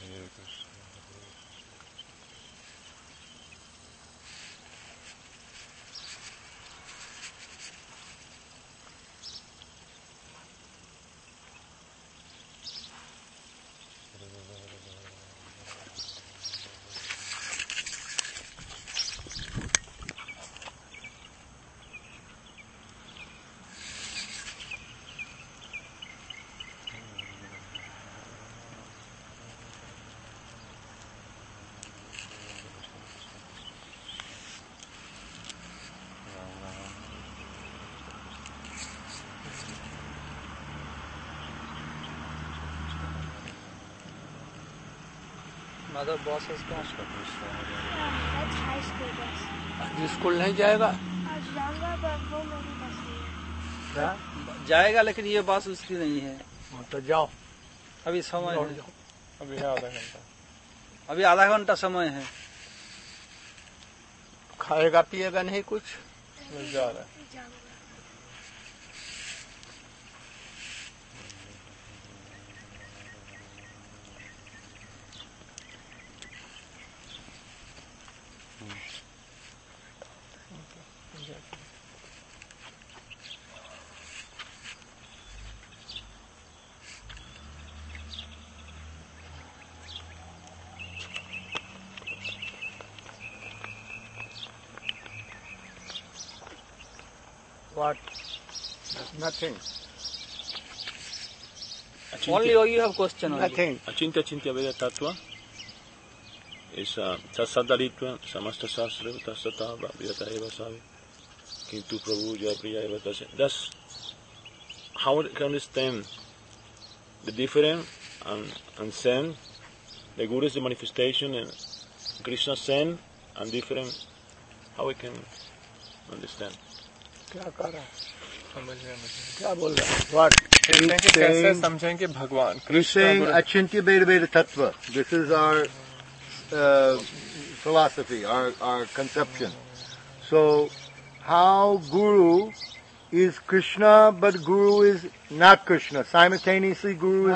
Mother boss है इसका। High school bus. आज स्कूल नहीं जाएगा? आज जाऊंगा पर वो मेरी बस नहीं है। क्या? जाएगा लेकिन ये बस उसकी नहीं है। तो जाओ, अभी समय है, अभी है आधा घंटा, अभी आधा घंटा समय है। खाएगा पिएगा नहीं कुछ? जा रहा है। जाऊंगा। What? Nothing. Only you have question. Nothing. Achintya Chintya Veda Tattva is Tasadalitva Samasta Sastra Tasata Vyata Eva Savi Kintu Prabhu Japriya Eva Tasya. That's how we can understand the difference and Zen. The Guru is the manifestation and Krishna Zen and different. How we can understand? क्या कर रहा है? समझ क्या बोल रहा है? What? कैसे समझेंगे भगवान? He's saying Achintya Veda Tattva. This is our philosophy, our conception. So, how Guru is Krishna, but Guru is not Krishna. Simultaneously, Guru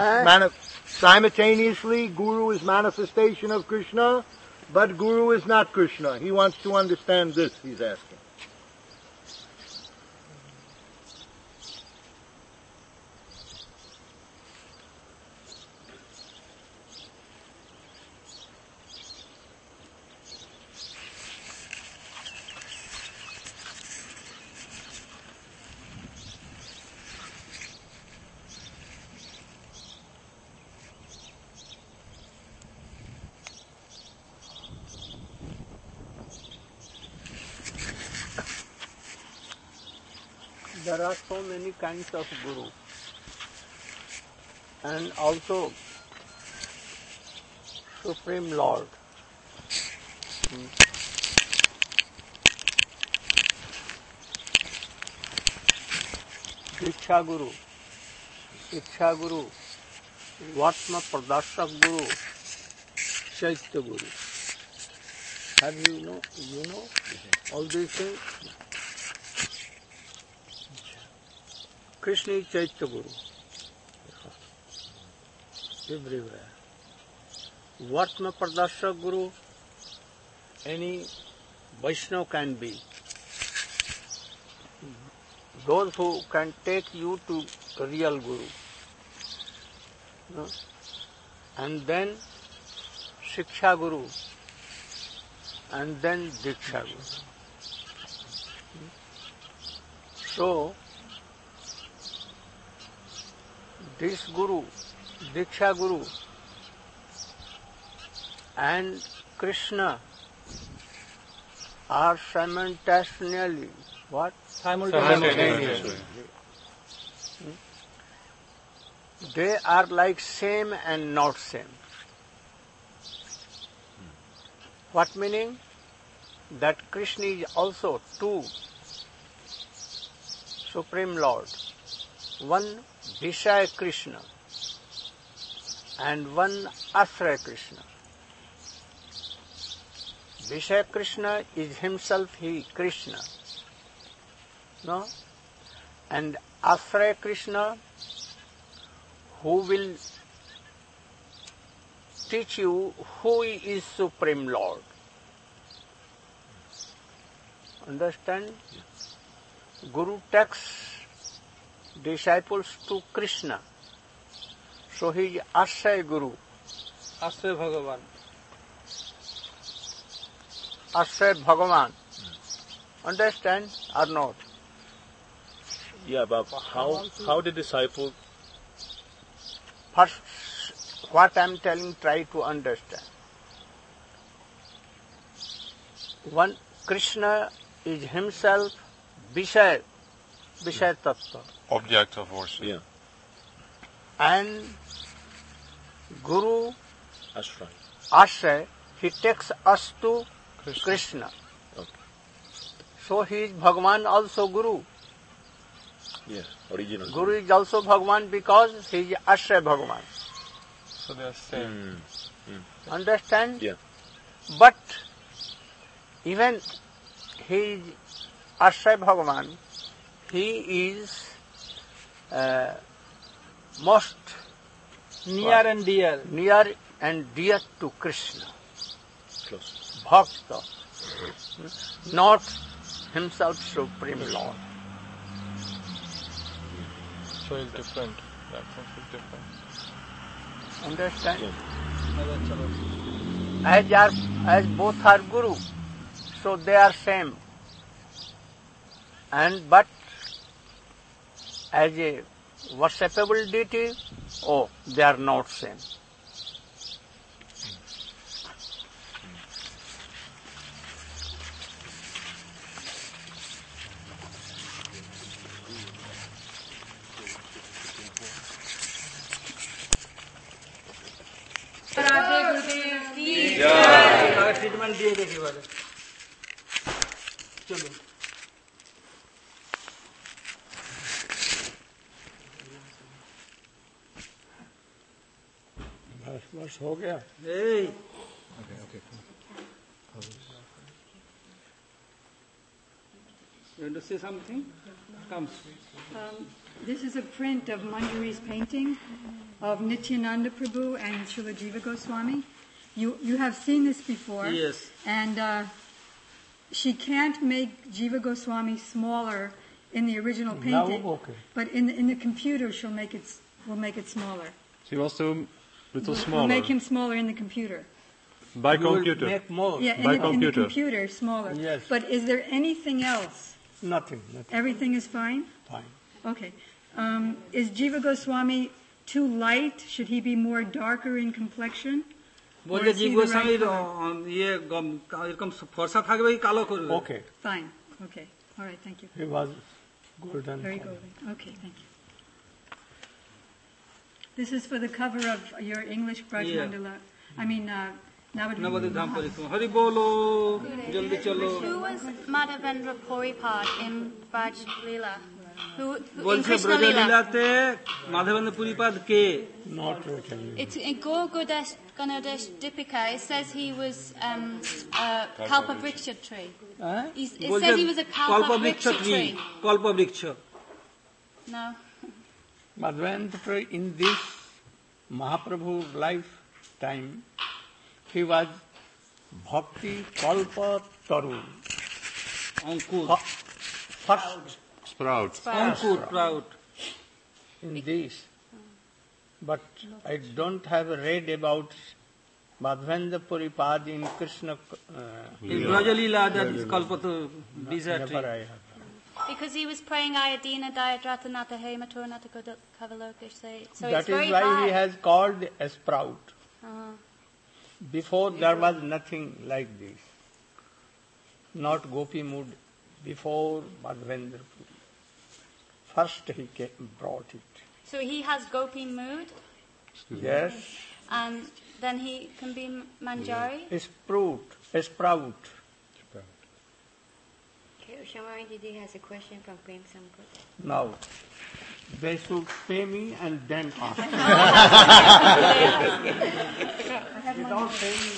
is manifestation of Krishna, but Guru is not Krishna. He wants to understand this. He's asking. There are so many kinds of Guru, and also Supreme Lord. Diksha Guru, Iksha Guru, Vatma Pradashak Guru, Chaitya Guru. Have you know all these things? Krishna is Chaitya Guru. Everywhere. Vatma Pradashak Guru, any Vaishnava can be. Those who can take you to real Guru. No? And then Shiksha Guru. And then Diksha Guru. So, this Guru, Diksha Guru, and Krishna are simultaneously what? Simultaneously. They are like same and not same. What meaning? That Krishna is also two Supreme Lord. One Vishaya Krishna and one Ashraya Krishna. Vishaya Krishna is himself he, Krishna. No? And Ashraya Krishna, who will teach you who is Supreme Lord. Understand? Guru takes disciples to Krishna. So he is Ashray Guru. आश्रय भगवान Ashray Bhagavan. Understand or not? Yeah, but how the disciple? First, what I am telling, try to understand. One, Krishna is himself Vishaya Tattva. Object of worship. Yeah, And Guru Ashray. Ashray, he takes us to Krishna. Okay. So he is Bhagavan also Guru. Yes, original. Guru is also Bhagavan because he is Ashray Bhagavan. So they are same. Understand? Yeah. But even he is Ashray Bhagavan, he is most near and dear near and dear to Krishna. Close. Bhakta, not himself Supreme Lord. So it's different. That sense is different. Understand? Yeah. As both are Guru, so they are same. But as a worshipable deity, they are not same. Treatment दिए देखिए वाले चलो बस हो गया. Hey. You want to say something? Come. This is a print of Manjari's painting of Nityananda Prabhu and Srila Jiva Goswami. You have seen this before. Yes. And she can't make Jiva Goswami smaller in the original painting. Now, okay. But in the computer, we'll make it smaller. She wants to little We'll smaller. make him smaller in the computer. By You will computer. make more. Yeah, By in the computer. computer, smaller. Yes. But is there anything else? Nothing. Everything is fine? Fine. Okay. Is Jiva Goswami too light? Should he be more darker in complexion? বলছে is G he the গোস্বামীর right ইয়ে এরকম ফর্সা থাকবে কি কালো করবে Okay. Fine. Okay. All right. Thank you. He was golden. Very golden. Okay. Thank you. This is for the cover of your English Braj Yeah. Mandala. I mean, Navadvip Nabadwip Dham Maha. পরিক্রমা হরি বলো জলদি চলো Who was Madhavendra Puripad in Braj Leela? Who in বলছে Krishna Leela? ব্রজলীলাতে মাধবেন্দ্র পুরীপাদ কে Not written. It's in Gauradesh Ganadesh Dipika. It says he was a Kalpavriksha tree. It বলছে says he was a Kalpavriksha Kalpavriksha tree tree. Kalpavriksha No. Madhvendra, in this Mahaprabhu lifetime, he was Bhakti Kalpa Taru. Ankur First Sprout. Ankur sprout in this. But I don't have read about Madhvendra Puripad in Krishna. Brajalila কল্পত বিজয় tree Never I have. Because he was praying Ayadina Dayadrata Nata Hema Turanata Kavalokish. So That it's is very why high. he has called a sprout. Uh-huh. Before there was nothing like this. Not Gopi mood. Before Madhvendra Puri. First he brought it. So he has Gopi mood, Yes, and then he can be Manjari. a sprout. Shamari Didi has a question from Prem Sankar. Now, they should pay me and then ask. Without paying me,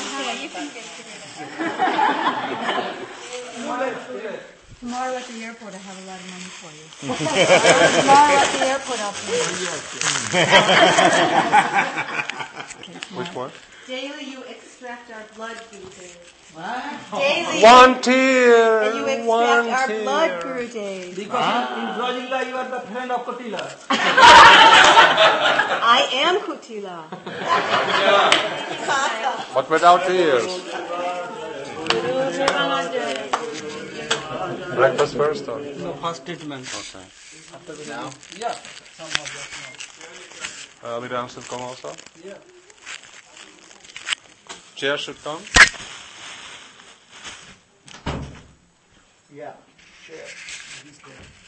Tomorrow at the airport, I have a lot of money for you. Tomorrow at the airport, I'll be. Okay, Which one? Daily you extract our blood, Gurudev. Daily. One tear. And you extract one our tear. blood, Gurudev. Because in Brajila you are the friend of Kutila. I am Kutila. But without tears. Breakfast first or? No, first treatment. Okay. After the now? Yeah. Lidang should come also? Yeah. Chair should come? Yeah, sure.